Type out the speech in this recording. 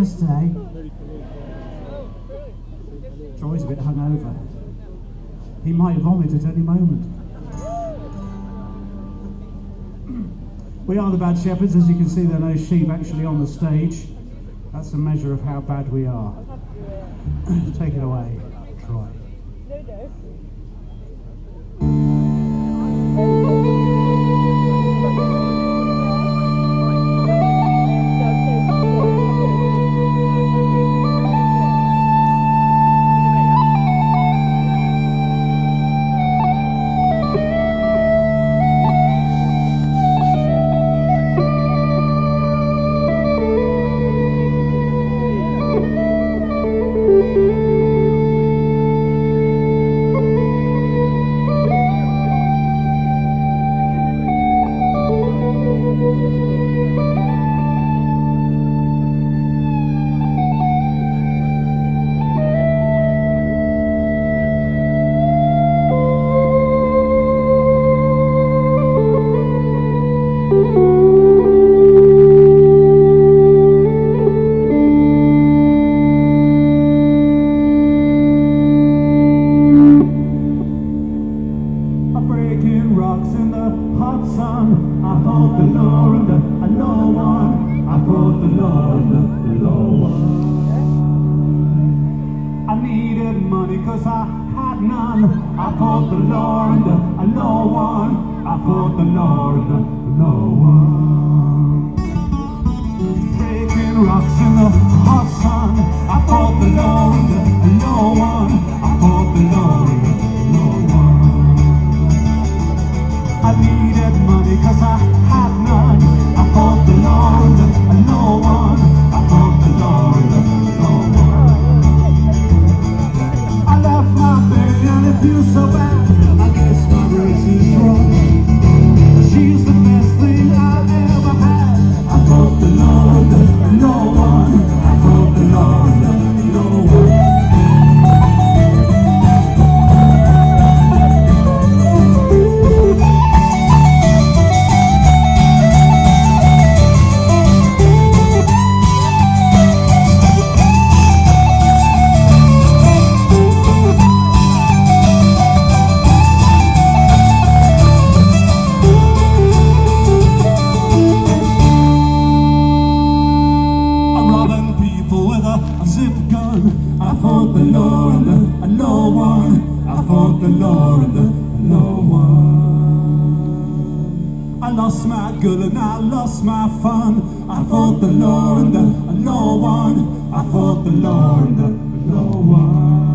nice day. Troy's a bit hungover. He might vomit at any moment. We are the Bad Shepherds. As you can see, there are no sheep actually on the stage. That's a measure of how bad we are. Take it away, Troy. I fought the law and the no one. I fought the law and the no one.